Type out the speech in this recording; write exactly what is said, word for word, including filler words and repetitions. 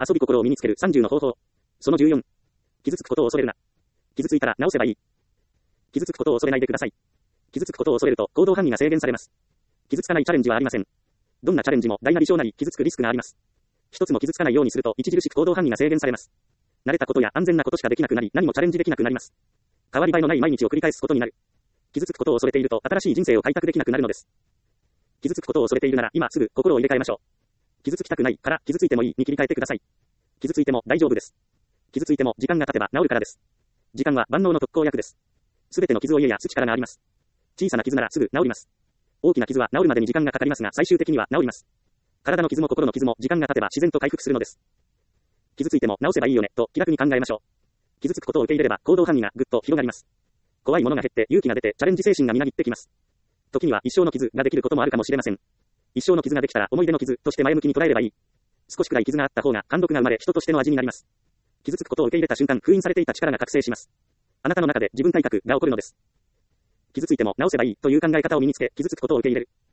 遊び心を身につけるさんじゅうの方法。そのじゅうよん。傷つくことを恐れるな。傷ついたら直せばいい。傷つくことを恐れないでください。傷つくことを恐れると行動範囲が制限されます。傷つかないチャレンジはありません。どんなチャレンジも大なり小なり傷つくリスクがあります。一つも傷つかないようにすると著しく行動範囲が制限されます。慣れたことや安全なことしかできなくなり、何もチャレンジできなくなります。変わり映えのない毎日を繰り返すことになる。傷つくことを恐れていると新しい人生を開拓できなくなるのです。傷つくことを恐れているなら今すぐ心を入れ替えましょう。傷つきたくないから傷ついてもいいに切り替えてください。傷ついても大丈夫です。傷ついても時間が経てば治るからです。時間は万能の特効薬です。すべての傷を癒やす力があります。小さな傷ならすぐ治ります。大きな傷は治るまでに時間がかかりますが最終的には治ります。体の傷も心の傷も時間が経てば自然と回復するのです。傷ついても治せばいいよねと気楽に考えましょう。傷つくことを受け入れれば行動範囲がぐっと広がります。怖いものが減って勇気が出てチャレンジ精神がみなぎってきます。時には一生の傷ができることもあるかもしれません。一生の傷ができたら思い出の傷として前向きに捉えればいい。少しくらい傷があった方が貫禄が生まれ人としての味になります。傷つくことを受け入れた瞬間封印されていた力が覚醒します。あなたの中で自分改革が起こるのです。傷ついても治せばいいという考え方を身につけ傷つくことを受け入れる。